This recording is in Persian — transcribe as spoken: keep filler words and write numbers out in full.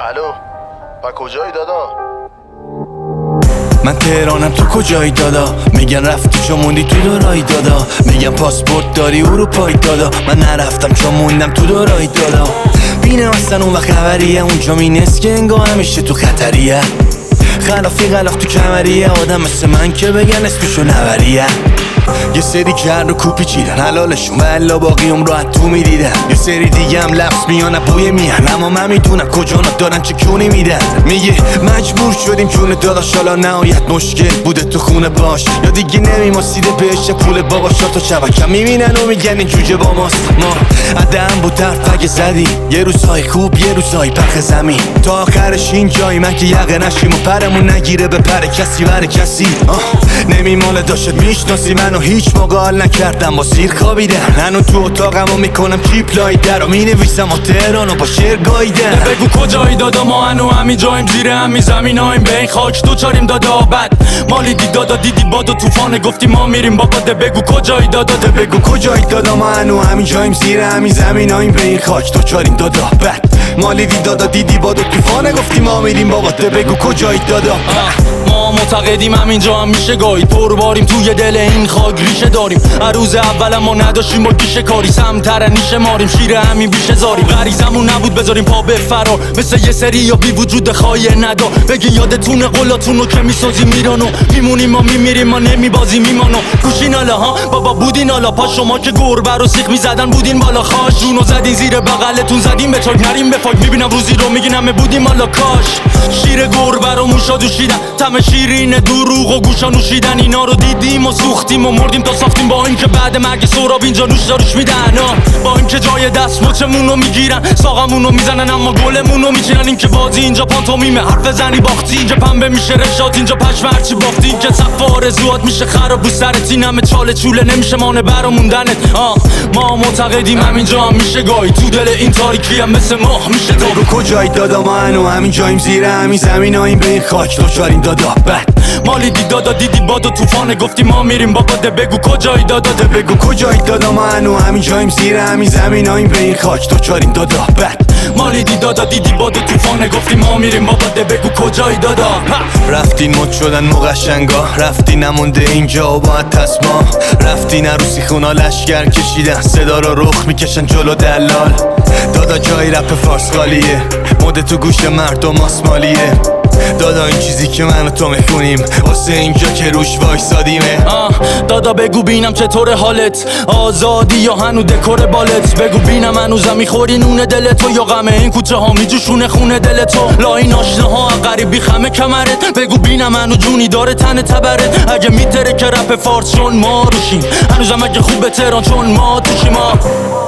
الو با کجایی دادا؟ من تهرانم تو کجایی دادا؟ میگن رفتی چون موندی تو دورایی دادا. میگن پاسپورت داری اروپایی دادا. من نرفتم چون موندم تو دورایی دادا. بینم اصلا اون وقت خبریه، اونجا مینست که انگاه همیشه تو خطریه. خلافی غلاف تو کمریه، آدم مثل من که بگن اسمشو نوریه. یه سری کرد و کوپی چیدن حلالشون و الا باقی عمر راحت تو میدیدن. یه سری دیگه هم لفظ میان بوی میهن، اما من میدونم کجا دارن چه کونی میدن. میگه مجبور شدیم جون داداش، حالا نهایت مشکل بوده تو خونه باش، یا دیگه نمیماسیده بهش پول بابا شات و شبکم میبینن و میگن این جوجه با ماست. ما عدم بود طرف اگه زدی یه روزهای خوب یه روزهای پخ زمین، تا آخرش این جایی من که یقه نشیم و پرمون نگیره به پر کسی بر کسی. نمیماله داشت میشناسی منو، هیچ موقع حال نکردم با سیر خوابیدن. هنو تو اتاقمو میکنم کیپ لای در و مینویسم و تهرانو با شعر گاییدن. بگو کجایی دادا؟ ما هنو همین جاییم، زیر همین زمینایم، به این خاک دوچاریم دادا. بد مالی دی دادا، دیدی باد و طوفانه گفتی ما میریم بابا. ده بگو کجایی دادا؟ ده بگو کجایی دادا؟ ما هنو همین جاییم، زیر همین زمینایم، به این خاک دوچاریم دادا. بد مالی دی دادا، دیدی باد و طوفانه گفتی ما میریم بابا. ده بگو کجایی دادا؟ ما معتقدیم همینجا هم میشه گاهی، پر باریم توی دل این خاک ریشه داریم. هر روز اول ما نداشتیم با گیشه کاری، سمتر نیشه ماریم، شیر همین بیشه زاریم. غریزمون نبود بذاریم پا به فرار، مثل یه سری یا بی وجود خواهی ندا. بگین یادتونه قولاتونو که میسازیم میرانو، میمونیم ما میمیریم ما نمیبازیم میمانو. گوشین حالا ها بابا بودین حالا پا، شما که گربه رو سیخ میزدن بودین بالا خاش. جونو زدین زیر بغلتون زدیم به چاک، نریم به فاک. میبینم روزی رو میگین همه بودیم حالا کاش. شیر گربه رو موشا دوشیدن، تم شیرین دروغ و گوشا نوشیدن. اینا رو دیدیم و سوختیم و مردیم تا ساختیم، با اینکه بعد مرگ سهراب اینجا نوش داروش میدن. با اینکه جای دست مچمونو میگیرن، ساقمونو میزنن اما گلمونو میچینن. اینکه بازی اینجا پانتومیمه، حرف زنی باختی اینجا، پنبه میشه رشات اینجا، پشم هرچی باختی. اینکه سقف آرزوات میشه خراب رو سرت، این همه چاله چوله نمیشه مانه برا موندنت. ما معتقدیم همینجا هم میشه گاهی، تو دل این تاریکی هم مثل ماه میشه تو. بگو کجایی دادا؟ ما هنو همین جاییم، زیر همین زمینایم، به این خاک دوچاریم دادا. بد مالی دی دادا، دیدی باد و طوفانه گفتی ما میریم بابا. ده بگو کجایی دادا؟ ده بگو کجایی دادا؟ ما هنو همین جاییم، زیر همین زمینایم، به این خاک دوچاریم دادا. بد مالی دی دادا، دیدی باد و طوفانه گفتی ما میریم بابا. ده بگو کجایی دادا؟ رفتین مد شدن مقشنگا، رفتی نمونده اینجا و باید تسما. رفتین عروسی خونا لشگر کشیدن، صدا رو رخ میکشن جلو دلال. دادا جای رپ فارس خالیه، مده تو گوش مردم آسمالیه. دادا این چیزی که من و تو میخونیم واسه اینجا که روش وایسادیمه. دادا بگو بینم چطور حالت، آزادی یا هنو دکور بالت. بگو بینم هنوزم میخوری نونه دل تو، یا غمه این کوچه ها میجوشونه خونه دل تو. لا این آشناها غریبی خمه کمرت، بگو بینم هنو جونی داره تن تبرت. اگه میتره که رپ فارس چون ما روشیم، هنوزم اگه خوبه تهران چون ما توشیم.